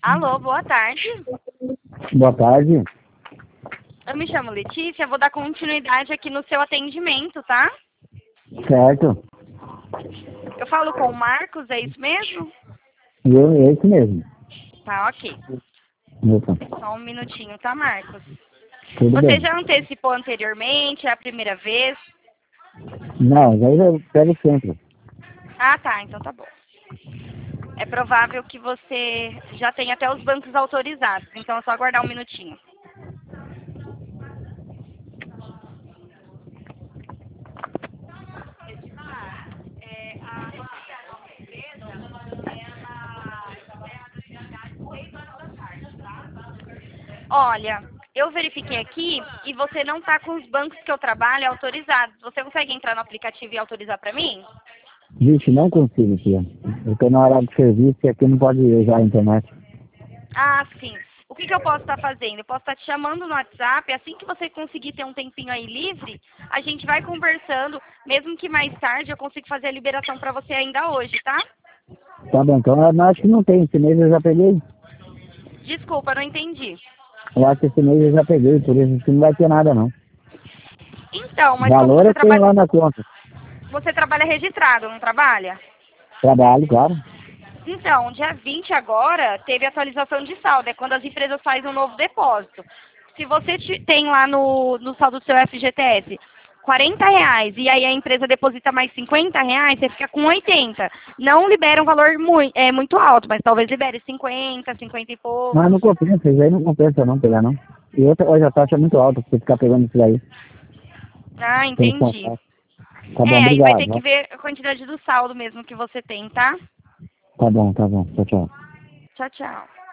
Alô, boa tarde. Boa tarde. Eu me chamo Letícia, vou dar continuidade aqui no seu atendimento, tá? Certo. Eu falo com o Marcos, é isso mesmo? É isso mesmo. Tá, ok. Opa, Só um minutinho, tá, Marcos? tudo Você bem. já antecipou anteriormente, é a primeira vez? Não, já eu pego sempre. Ah, tá, então tá bom. É provável que você já tenha até os bancos autorizados, então é só aguardar um minutinho. Olha, eu verifiquei aqui e você não está com os bancos que eu trabalho autorizados. Você consegue entrar no aplicativo e autorizar para mim? Vixe, não consigo, tia. Eu estou na hora de serviço e aqui não pode usar a internet. Ah, sim. O que eu posso estar fazendo? Eu posso estar te chamando no WhatsApp. Assim que você conseguir ter um tempinho aí livre, a gente vai conversando. Mesmo que mais tarde eu consiga fazer a liberação para você ainda hoje, tá? Tá bom, então eu acho que não tem. Esse mês eu já peguei. Desculpa, não entendi. Eu acho que esse mês eu já peguei, por isso que não vai ter nada, não. Então, mas como Valor eu tenho lá na conta. você trabalha registrado, não trabalha? Trabalho, claro. Então, dia 20 agora teve atualização de saldo, é quando as empresas fazem um novo depósito. Se você tem lá no saldo do seu FGTS R$ 40 e aí a empresa deposita mais R$ 50, você fica com 80. Não libera um valor muito alto, mas talvez libere 50, 50 e pouco. Mas não compensa, isso aí não compensa não pegar, não. E outra, hoje a taxa é muito alta pra você ficar pegando isso daí. Ah, Tem que entendi. comprar. Tá bom, Aí vai ter obrigado. que Né? ver a quantidade do saldo mesmo que você tem, tá? Tá bom, tá bom. Tchau, tchau. Tchau, tchau.